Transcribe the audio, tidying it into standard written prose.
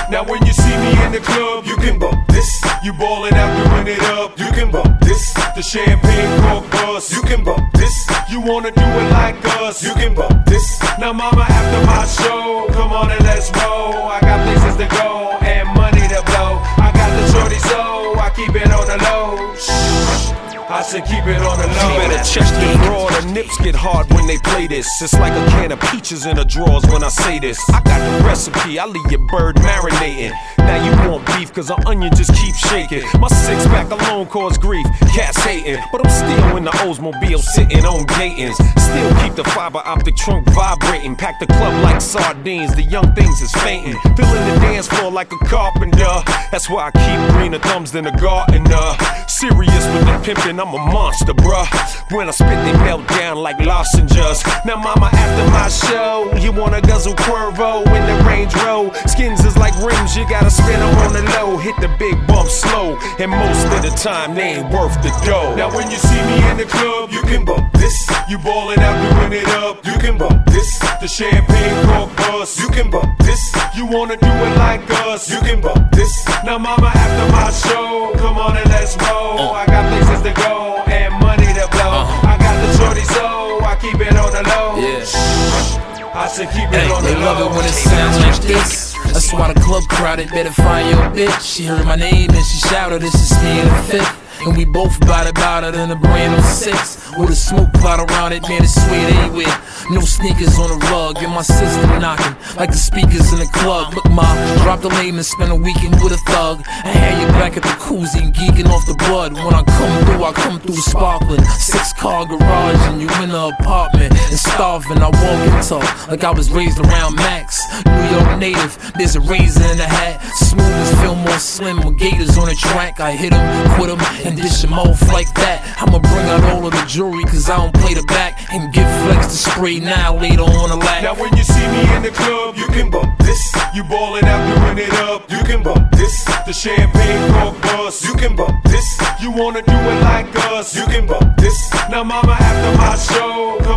Now when you see me in the club, you can bump this. You ballin' out, doing it up, you can bump this. The champagne cork bust, you can bump this. You wanna do it like us, you can bump this. Now mama, after my show, come on and let's roll. I got places to go and money to blow. I got the shorty, so I keep it on the low. Shh. I said keep it on the low. You better check the drawer, the nips get hard when they play this. It's like a can of peaches in the drawers when I say this. I got the recipe, I leave your bird marinating. Now you want beef, cause the onion just keeps shaking. My six pack alone cause grief, cats hating. But I'm still in the Oldsmobile sitting on Gatins. Still keep the fiber optic trunk vibrating. Pack the club like sardines, the young things is fainting. Filling the dance floor like a carpenter. That's why I keep greener thumbs than a gardener. Serious with the pimpin', I'm a monster, bruh. When I spit, they melt down like lozenges. Now mama, after my show, you wanna guzzle Cuervo in the Range Road. Skins is like rims, you gotta spin them on the low. Hit the big bump slow, and most of the time they ain't worth the dough. Now when you see me in the club, you can bump this. You ballin' out, doing it up, you can bump this. The champagne cork bust, you can bump this. You wanna do it like us, you can bump this. Now mama, after my show, come on and let's roll. I got places to go and money to blow. I got the shorty, so I keep it on the low. I said keep it on the they low. love it when it sounds like this. That's why the club crowded, better find your bitch. She heard my name and she shouted, this is me in the fifth. And we both bout it in a brand new 6. With a smoke cloud around it, man, it's sweet anywhere. No sneakers on the rug, and my system knocking like the speakers in the club. Look, ma, drop the lane and spend a weekend with a thug. I had you back at the koozie and geeking off the bud. When I come through sparkling. 6-car garage and you in the apartment. And starving, I walk and talk like I was raised around Max. New York native, there's a razor in the hat. Smooth as Fillmore Slim with gators on the track. I hit him, quit him, and dish him off like that. I'ma bring out all of the jewelry cause I don't play the back. And give Flex the spray now, later on the lap. Now when you see me in the club, you can bump this. You ballin' out, doing it up, you can bump this. The champagne cork bust, you can bump this. You wanna do it like us, you can bump this. Now mama, after my show,